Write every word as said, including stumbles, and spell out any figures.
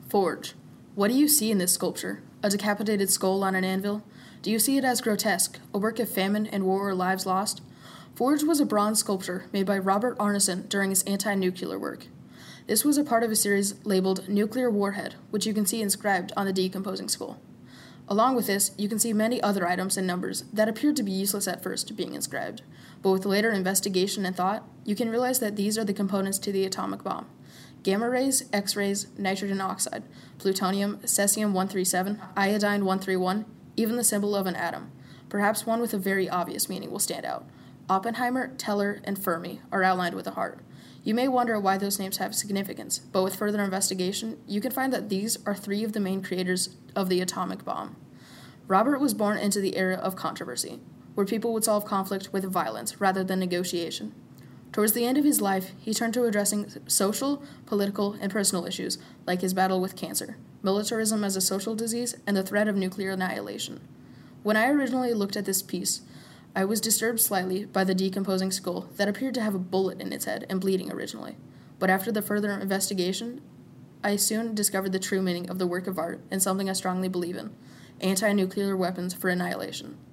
Forge. What do you see in this sculpture? A decapitated skull on an anvil? Do you see it as grotesque, a work of famine and war or lives lost? Forge was a bronze sculpture made by Robert Arneson during his anti-nuclear work. This was a part of a series labeled Nuclear Warhead, which you can see inscribed on the decomposing skull. Along with this, you can see many other items and numbers that appeared to be useless at first being inscribed, but with later investigation and thought, you can realize that these are the components to the atomic bomb. Gamma rays, X-rays, nitrogen oxide, plutonium, cesium one thirty-seven, iodine one thirty-one, even the symbol of an atom. Perhaps one with a very obvious meaning will stand out. Oppenheimer, Teller, and Fermi are outlined with a heart. You may wonder why those names have significance, but with further investigation, you can find that these are three of the main creators of the atomic bomb. Robert was born into the era of controversy, where people would solve conflict with violence rather than negotiation. Towards the end of his life, he turned to addressing social, political, and personal issues, like his battle with cancer, militarism as a social disease, and the threat of nuclear annihilation. When I originally looked at this piece, I was disturbed slightly by the decomposing skull that appeared to have a bullet in its head and bleeding originally. But after the further investigation, I soon discovered the true meaning of the work of art and something I strongly believe in: anti-nuclear weapons for annihilation.